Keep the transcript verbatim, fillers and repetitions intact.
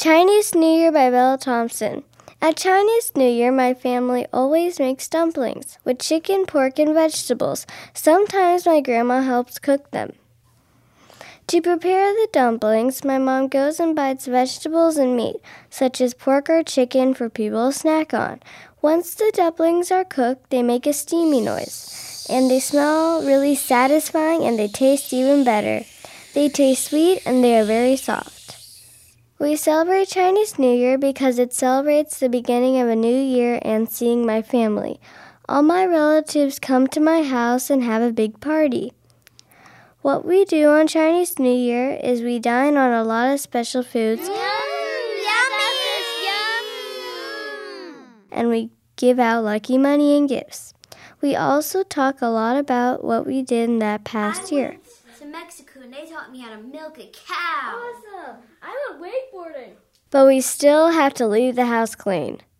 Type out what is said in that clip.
Chinese New Year by Bella Thompson. At Chinese New Year, my family always makes dumplings with chicken, pork, and vegetables. Sometimes my grandma helps cook them. To prepare the dumplings, my mom goes and buys vegetables and meat, such as pork or chicken, for people to snack on. Once the dumplings are cooked, they make a steamy noise, and they smell really satisfying, and they taste even better. They taste sweet, and they are very soft. We celebrate Chinese New Year because it celebrates the beginning of a new year and seeing my family. All my relatives come to my house and have a big party. What we do on Chinese New Year is we dine on a lot of special foods. Mm, yummy! And we give out lucky money and gifts. We also talk a lot about what we did in that past I year. went to Mexico and they taught me how to milk a cow. Awesome! I went wakeboarding. But we still have to leave the house clean.